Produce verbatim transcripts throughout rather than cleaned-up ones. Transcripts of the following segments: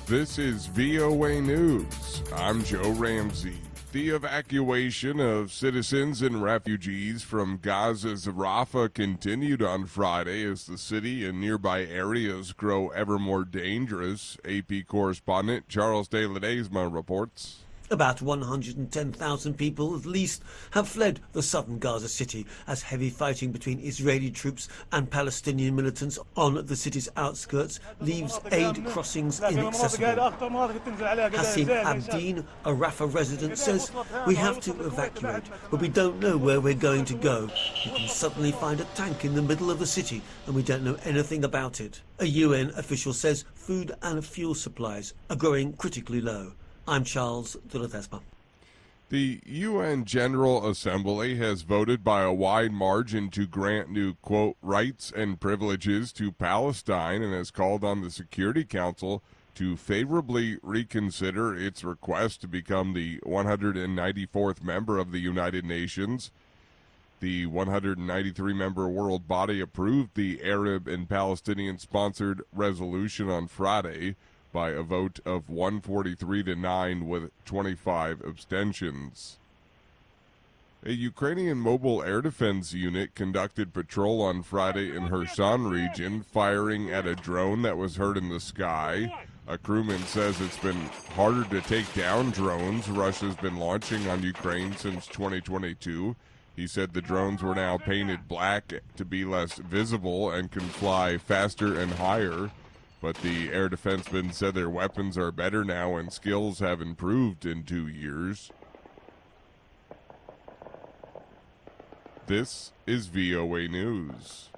This is V O A News. I'm Joe Ramsey. The evacuation of citizens and refugees from Gaza's Rafah continued on Friday as the city and nearby areas grow ever more dangerous. A P correspondent Charles De Ledesma reports. About one hundred ten thousand people at least have fled the southern Gaza city as heavy fighting between Israeli troops and Palestinian militants on the city's outskirts leaves aid crossings inaccessible. Hassim Abdeen, a Rafah resident, says, "We have to evacuate, but we don't know where we're going to go. You can suddenly find a tank in the middle of the city and we don't know anything about it." A U N official says food and fuel supplies are growing critically low. I'm Charles De Ledesma. The U N General Assembly has voted by a wide margin to grant new, quote, rights and privileges to Palestine and has called on the Security Council to favorably reconsider its request to become the one hundred ninety-fourth member of the United Nations. The one hundred ninety-three member world body approved the Arab and Palestinian-sponsored resolution on Friday by a vote of one forty-three to nine with twenty-five abstentions. A Ukrainian mobile air defense unit conducted patrol on Friday in Kherson region, firing at a drone that was heard in the sky. A crewman says it's been harder to take down drones Russia's been launching on Ukraine since twenty twenty-two. He said the drones were now painted black to be less visible and can fly faster and higher. But the air defensemen said their weapons are better now and skills have improved in two years. This is V O A News.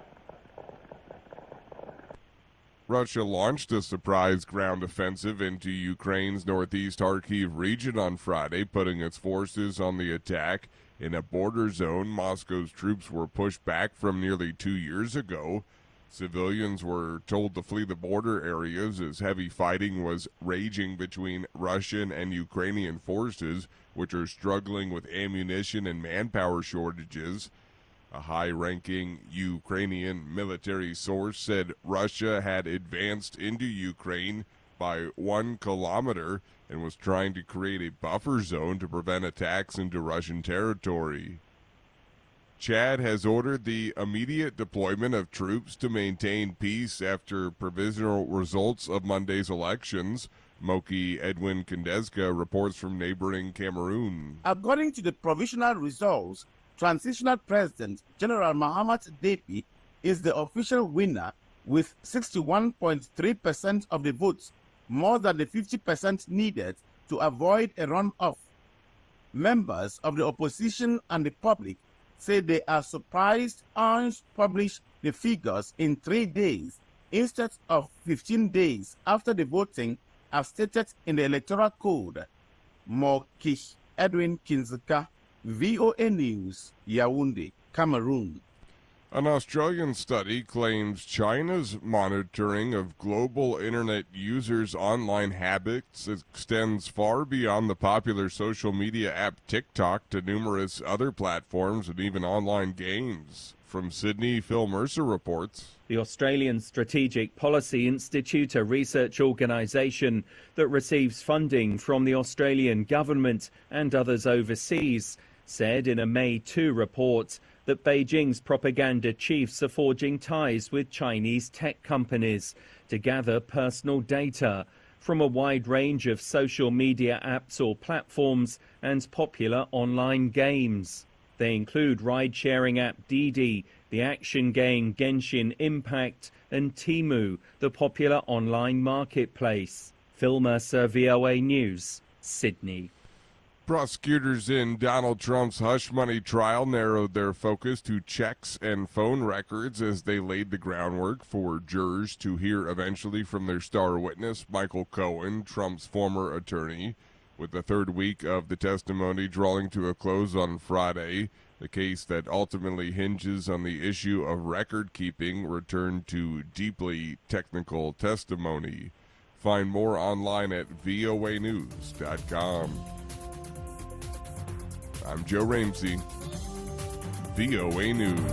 Russia launched a surprise ground offensive into Ukraine's northeast Kharkiv region on Friday, putting its forces on the attack in a border zone Moscow's troops were pushed back from nearly two years ago. Civilians were told to flee the border areas as heavy fighting was raging between Russian and Ukrainian forces, which are struggling with ammunition and manpower shortages. A high-ranking Ukrainian military source said Russia had advanced into Ukraine by one kilometer and was trying to create a buffer zone to prevent attacks into Russian territory. Chad has ordered the immediate deployment of troops to maintain peace after provisional results of Monday's elections. Moki Edwin Kandezka reports from neighboring Cameroon. According to the provisional results, Transitional President General Mahamat Depi is the official winner with sixty-one point three percent of the votes, more than the fifty percent needed to avoid a runoff. Members of the opposition and the public say they are surprised Orange published the figures in three days instead of fifteen days after the voting as stated in the Electoral Code. Moki Edwin Kinzika, V O A News, Yaoundé, Cameroon. An Australian study claims China's monitoring of global internet users' online habits extends far beyond the popular social media app TikTok to numerous other platforms and even online games. From Sydney, Phil Mercer reports. The Australian Strategic Policy Institute, a research organisation that receives funding from the Australian government and others overseas, said in a May second report that Beijing's propaganda chiefs are forging ties with Chinese tech companies to gather personal data from a wide range of social media apps or platforms and popular online games. They include ride-sharing app Didi, the action game Genshin Impact, and Temu, the popular online marketplace. Phil Mercer, V O A News, Sydney. Prosecutors in Donald Trump's hush money trial narrowed their focus to checks and phone records as they laid the groundwork for jurors to hear eventually from their star witness, Michael Cohen, Trump's former attorney. With the third week of the testimony drawing to a close on Friday, the case that ultimately hinges on the issue of record keeping returned to deeply technical testimony. Find more online at V O A news dot com. I'm Joe Ramsey, V O A News.